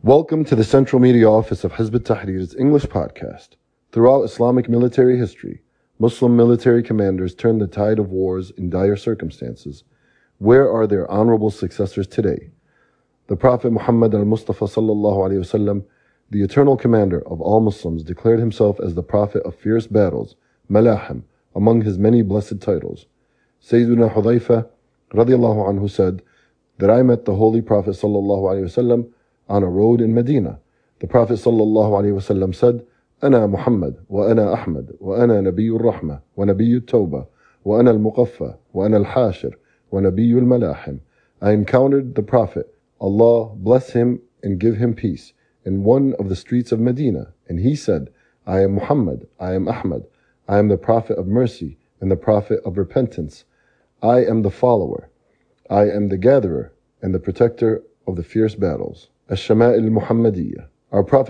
Welcome to the Central Media Office of Hizb ut-Tahrir's English podcast. Throughout Islamic military history, Muslim military commanders turned the tide of wars in dire circumstances. Where are their honorable successors today? The Prophet Muhammad al-Mustafa sallallahu alayhi wasallam, the eternal commander of all Muslims, declared himself as the prophet of fierce battles, Malahim, among his many blessed titles. Sayyiduna Hudhayfa radiallahu anhu said that I met the Holy Prophet sallallahu alayhi wasallam on a road in Medina. The Prophet sallallahu alayhi wasallam said, أنا محمد وأنا أحمد وأنا نبي الرحمة ونبي التوبة وأنا المقفى وأنا الحاشر ونبي الملاحم. I encountered the Prophet, Allah bless him and give him peace, in one of the streets of Medina, and he said, I am Muhammad, I am Ahmad, I am the Prophet of mercy and the Prophet of repentance. I am the follower, I am the gatherer and the protector of the fierce battles. Ash-Shama'il Muhammadiyya. Our Prophet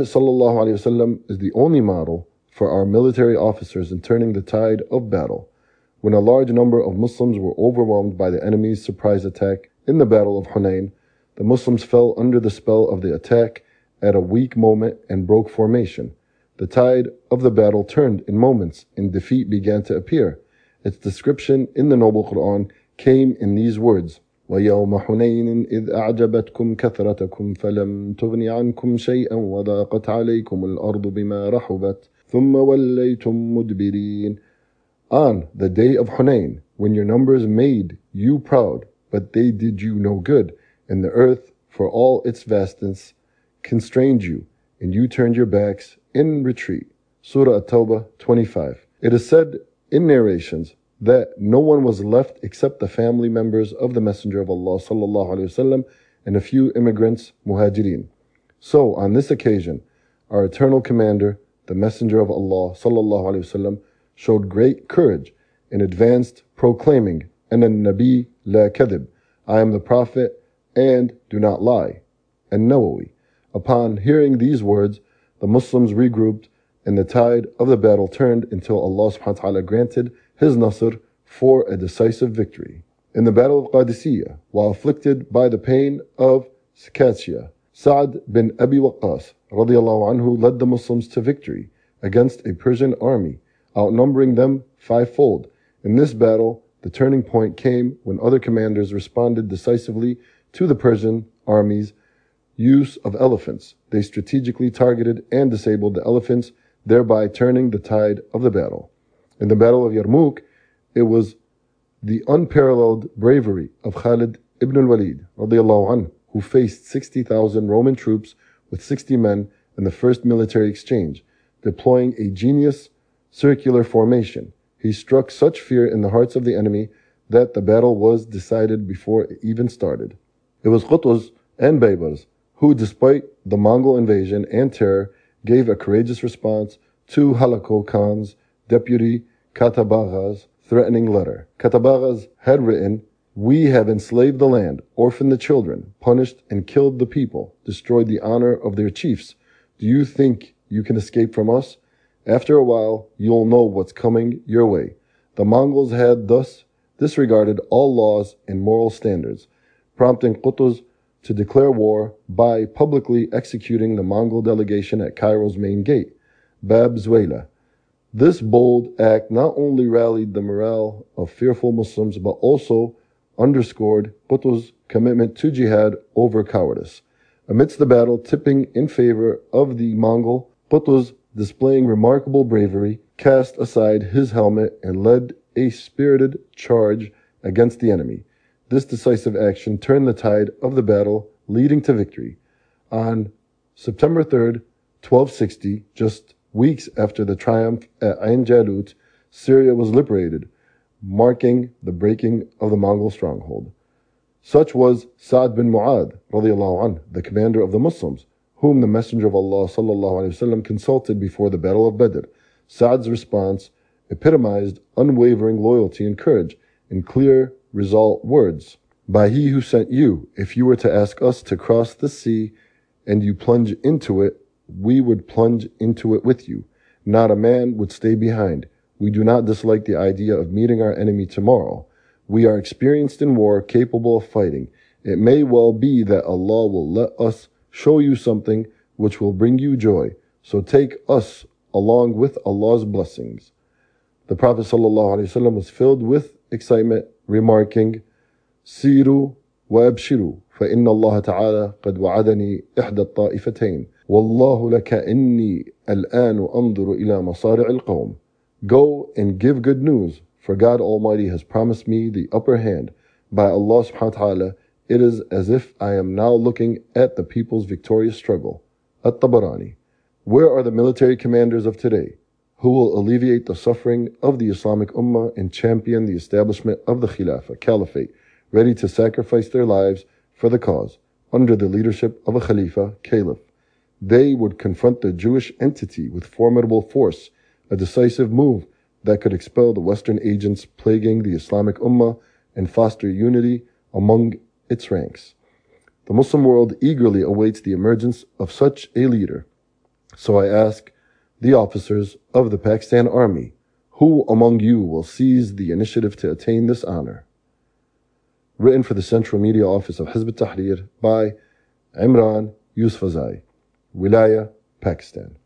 ﷺ is the only model for our military officers in turning the tide of battle. When a large number of Muslims were overwhelmed by the enemy's surprise attack in the Battle of Hunayn, the Muslims fell under the spell of the attack at a weak moment and broke formation. The tide of the battle turned in moments and defeat began to appear. Its description in the Noble Quran came in these words, وَيَوْمَ حُنَيْنٍ إِذْ أَعْجَبَتْكُمْ كَثْرَتَكُمْ فَلَمْ تُغْنِ عَنْكُمْ شَيْئًا وَضَاقَتْ عَلَيْكُمُ الْأَرْضُ بِمَا رَحُبَتْ ثُمَّ وَلَّيْتُمْ مُدْبِرِينَ. On the day of Hunayn, when your numbers made you proud, but they did you no good, and the earth, for all its vastness, constrained you, and you turned your backs in retreat. Surah At-Tawbah 25. It is said in narrations that no one was left except the family members of the Messenger of Allah sallallahu alaihi wasallam and a few immigrants, muhajirin. So on this occasion, our eternal commander, the Messenger of Allah sallallahu alaihi wasallam, showed great courage and advanced, proclaiming, "Ana nabi la kadhib," I am the Prophet and do not lie. And Nawawi. Upon hearing these words, the Muslims regrouped and the tide of the battle turned until Allah subhanahu wa ta'ala granted His Nasr for a decisive victory. In the Battle of Qadisiyah, while afflicted by the pain of Sakatia, Sa'd bin Abi Waqqas radiallahu anhu led the Muslims to victory against a Persian army, outnumbering them fivefold. In this battle, the turning point came when other commanders responded decisively to the Persian army's use of elephants. They strategically targeted and disabled the elephants, thereby turning the tide of the battle. In the Battle of Yarmouk, it was the unparalleled bravery of Khalid ibn al-Walid radiallahu anhu, who faced 60,000 Roman troops with 60 men in the first military exchange, deploying a genius circular formation. He struck such fear in the hearts of the enemy that the battle was decided before it even started. It was Qutuz and Baybars who, despite the Mongol invasion and terror, gave a courageous response to Halako Khan's deputy Katabagha's threatening letter. Katabagha had written, "We have enslaved the land, orphaned the children, punished and killed the people, destroyed the honor of their chiefs. Do you think you can escape from us? After a while, you'll know what's coming your way." The Mongols had thus disregarded all laws and moral standards, prompting Qutuz to declare war by publicly executing the Mongol delegation at Cairo's main gate, Bab Zuwayla. This bold act not only rallied the morale of fearful Muslims, but also underscored Qutuz's commitment to jihad over cowardice. Amidst the battle tipping in favor of the Mongol, Qutuz, displaying remarkable bravery, cast aside his helmet and led a spirited charge against the enemy. This decisive action turned the tide of the battle, leading to victory. On September 3rd, 1260, just weeks after the triumph at Ain Jalut, Syria was liberated, marking the breaking of the Mongol stronghold. Such was Sa'd bin Mu'adh radiallahu anhu, the commander of the Muslims, whom the Messenger of Allah sallallahu alaihi wasallam consulted before the Battle of Badr. Sa'd's response epitomized unwavering loyalty and courage in clear, resolute words. "By He who sent you, if you were to ask us to cross the sea and you plunge into it, we would plunge into it with you. Not a man would stay behind. We do not dislike the idea of meeting our enemy tomorrow. We are experienced in war, capable of fighting. It may well be that Allah will let us show you something which will bring you joy. So take us along with Allah's blessings. The Prophet ﷺ was filled with excitement, remarking, Siru wa abshiru, فإن الله تعالى قد وعدني إحدى الطائفتين والله لكأني الآن أنظر إلى مصارع القوم. Go and give good news, for God Almighty has promised me the upper hand. By Allah subhanahu wa ta'ala, it is as if I am now looking at the people's victorious struggle. At-Tabarani. Where are the military commanders of today, who will alleviate the suffering of the Islamic Ummah and champion the establishment of the Khilafah, Caliphate, ready to sacrifice their lives for the cause, under the leadership of a Khalifa, Caliph? They would confront the Jewish entity with formidable force, a decisive move that could expel the Western agents plaguing the Islamic Ummah and foster unity among its ranks. The Muslim world eagerly awaits the emergence of such a leader. So I ask the officers of the Pakistan Army, who among you will seize the initiative to attain this honor? Written for the Central Media Office of Hizb ut-Tahrir by Imran Yousafzai, Wilaya, Pakistan.